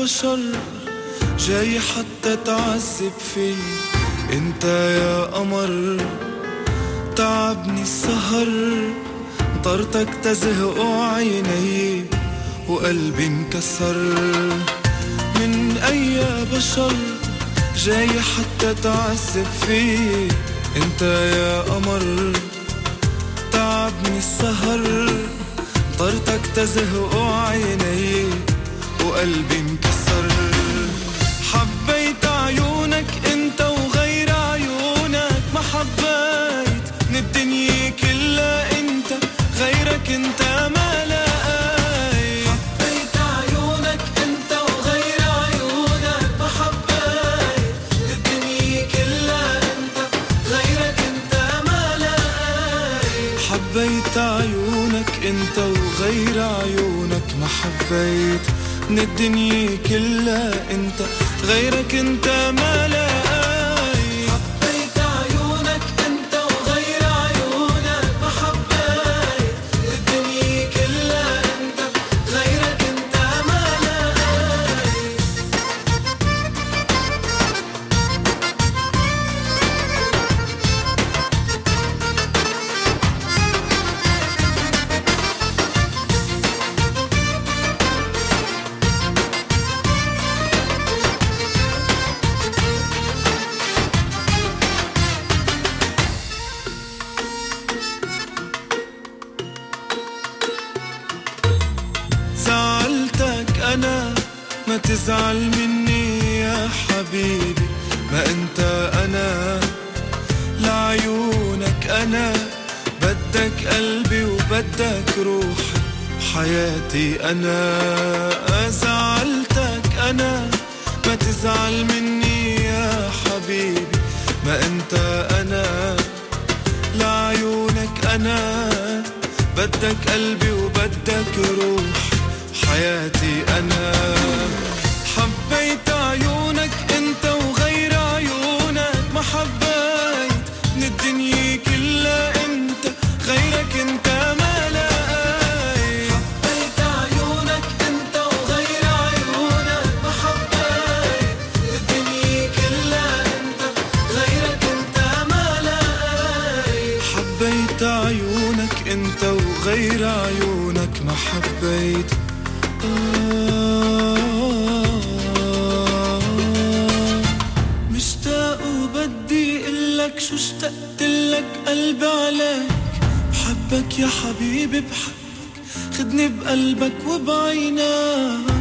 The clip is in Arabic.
بشر جاي حتى تعذب في. انت يا قمر تعبني السهر، طرتك تزهق عيني وقلبي انكسر. من اي بشر جاي حتى تعذب فيه. انت يا قمر تعبني السهر، طرتك تزهق عيني وقلبي انكسر. حبيت عيونك انت وغير عيونك ما حبيت. من الدنيا كلها انت غيرك انت ما لقيت. حبيت عيونك انت وغير عيونك ما حبيت. من الدنيا كلها انت غيرك انت ما لقيت. حبيت عيونك انت وغير عيونك ما حبيت. من الدنيا كلها انت غيرك انت ما لقيت. حبيت عيونك انت وغير عيونك ما حبيت. من الدنيا كلها انت غيرك انت ما لقيت. زعلتك أنا ما تزعل مني يا حبيبي. ما أنت أنا لعيونك أنا بدك قلبي وبدك روحي حياتي أنا. زعلتك أنا ما تزعل مني يا حبيبي. ما أنت أنا لعيونك أنا بدك قلبي وبدك روحي حياتي أنا. حبيت عيونك انت وغير عيونك ما حبيت. من الدنيا كلها انت غيرك انت ما لقيت. حبيت عيونك انت وغير عيونك ما حبيت. من الدنيا كلها انت غيرك انت ما لقيت. حبيت عيونك انت وغير عيونك ما حبيت. مشتاق وبدي قلك شو اشتقتلك قلبي عليك. بحبك يا حبيبي بحبك، خدني بقلبك وبعينك.